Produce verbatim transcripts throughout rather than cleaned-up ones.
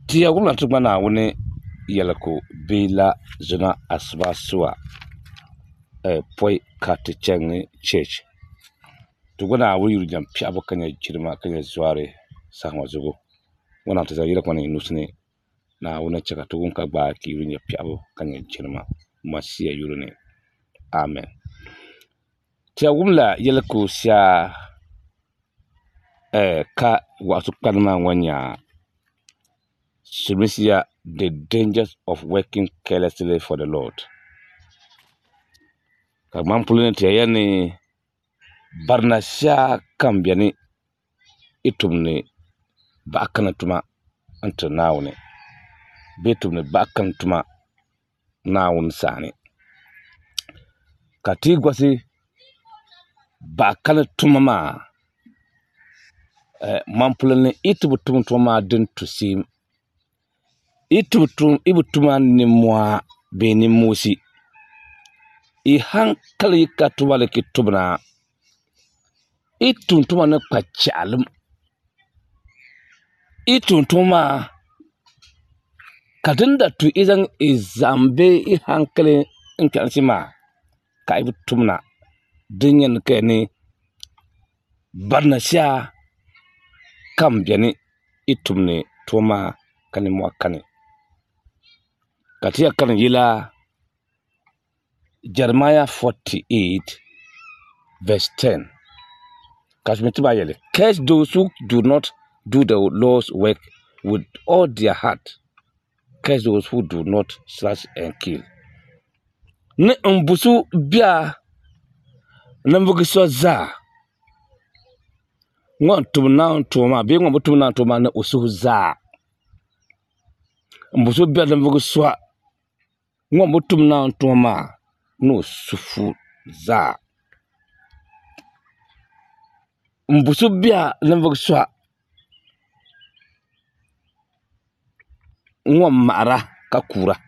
Tia gumna tukmana wuni yelko bila zuna asba suwa eh poi kati chengi church tukwana wuri jam piabo kanya jirma kanya zware sahma zugo wana ta yela kwani nusne na wuna chaka tugun ka ba ki wuri piabo kanya jirma masiya yurune amen. Tia gumla yelko sha eh ka wasu kalma wanya Submisia, the dangers of working carelessly for the Lord. Kamam pulene yani barnasha kambiani itumne bakana tuma anta nawne betumne bakan tuma nawun sani kati gwasi bakana tuma ma eh, mampulene itubu tuma tuma din tusim itutum ibutuma ni mwa beni musi i hankali ka tubale ki tubna itun tuma na pachalum itun tuma kadinda tu izan izambe i hankali inkansima ka ibutumna dinyan ke ni barna sha kam biani itumne tuma kani mwa kani katia kan yila Jeremiah forty-eight verse ten. Kashmitiba yele. Curse those who do not do the Lord's work with all their heart. Curse those who do not slash and kill. Ne mbusu bia ne mbugiso za. Ngon tumna tuma bi ngon tumna tuma ne usu za. Mbusu bia ne mbugiso ngon tumna tuma no sufu za. Mbusu bia lemvog swa ngwa mara kakura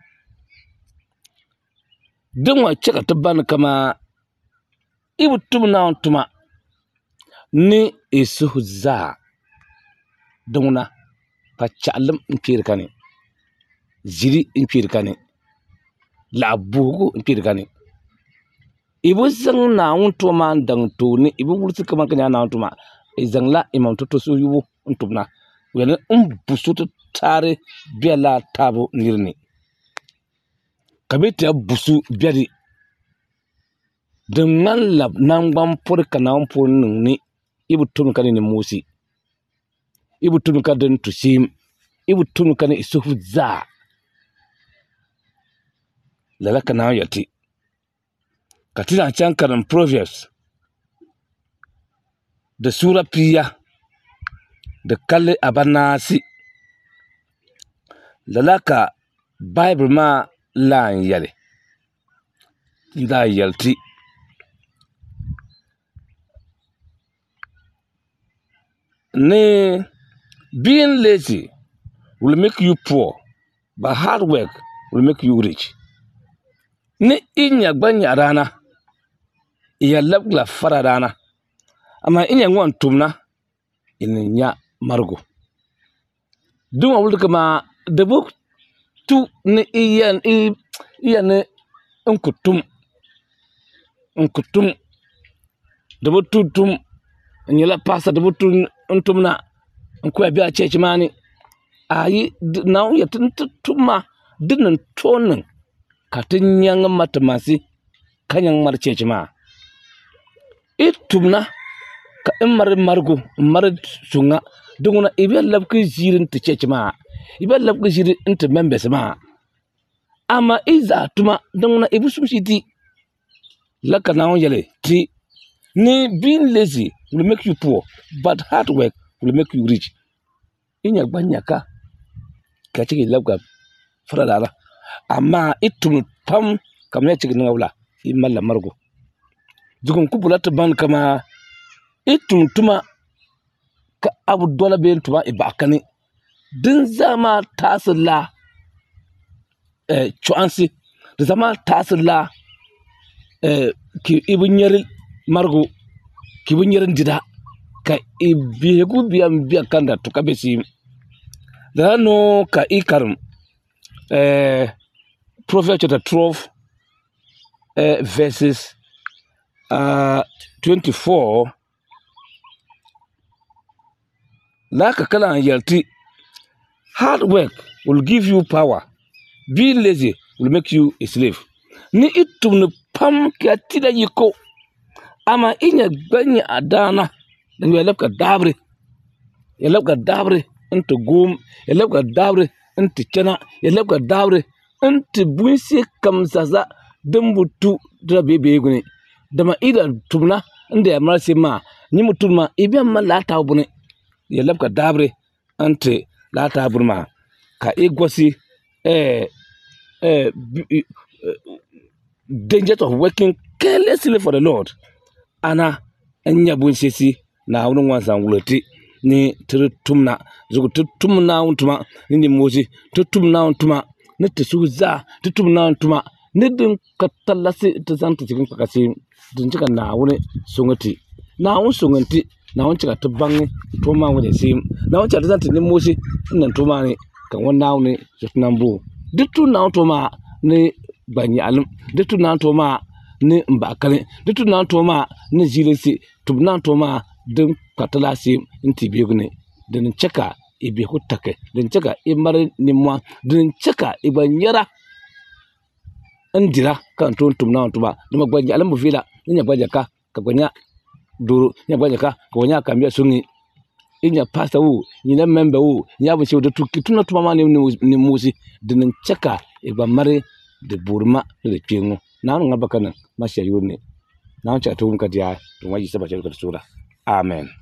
dingwa cheka taban kama ibu tumna tuma ni isu za dungna pa chalam impirkani ziri impirkani la bugu impirkani ibu zang na untu ma dang tu ni ibu wursi kama kanya na untu ma izang la imam to so yubu untu na wena um busu tare biala tabo nirni kabita busu biari dengan lab nang bam por kana um por ni ibu tun kan ni musi ibu tun kan den tusim ibu tun kan isufu za lala kana yati katina chankaran Proverbs da sura piya da kalle abanasi lalaka Bible ma lan yale da yalti ne being lazy will make you poor but hard work will make you rich. Ne inya gbanya rana iya labla fara rana amma inya ngwan tumna ininya margo duma wulka kama da buk tu ne iyan iya ne unkutum unkutum da butu tum nyela pasa da butu untumna unkuya biya cece mani ayi na ya tuma dinnan tonin katin yang matamasi kanyang marche chima itumna ka imar margo mar sunga dunguna ibe labki jirin tiche chima ibe labki jirin inta members ma ama iza tuma dunguna ibu sumsiti laka na yele ti ni being lazy will make you poor but hard work will make you rich inya gbanyaka ka cike labka fara amma itum pam kamar cikin wala in mallam margo dukun kubula ta ban kama itum tuma ka abu dola ben tuma ibakani din zama tasilla eh chuansi da zama tasilla eh ki ibunyar margo ki bunyar dida ka ibiyegu biyan biyan kanda to kabesi da no ka ikarum eh Proverbs chapter twelve uh, verses uh, twenty-four la ka kala yalti hard work will give you power, be lazy will make you a slave. Ni itum ne pam ka tida yiko ama inya gbanya adana dan ya labka dabre ya labka dabre into gum ya labka dabre into chana ya labka dabre into bunsi kamsaza dambutu da bebe gune dama ida tumna inda ya marse ma ni mutuma ibiyan ma lata bune ya labka dabre ante lata burma ka igwasi eh eh danger of working carelessly for the Lord ana anya bunsisi na wurin wansan wulati ni tumna zugu tumna untuma ni mozi tumna untuma ni tsuza tumna untuma ni din katalasi tazanta cikin kakasi din cika na wuni sungati na wun sunganti na wun cika tubangi tuma wuni sim na wun cika tazanta ni mozi nan tuma ne kan wannan wuni tunan ditu na untuma ni banyi alim ditu na untuma ni mbakale ditu na untuma ni jilisi tubna untuma din katalasi inti bigune din cika ibi hutake din cika imar nimwa din cika ibanyara andira kan ton tumna untuma dima gbanyi alim bufila nya gbaja ka ka gwanya duru nya gbaja ka ka gwanya kambia sungi inya pasta wu nya membe wu nya bu shewu tu kituna tuma ma ni musi din cika ibamare de burma de pingu na ngaba kana masha yune na cha tu ngadiya to waji saba cha sura amen.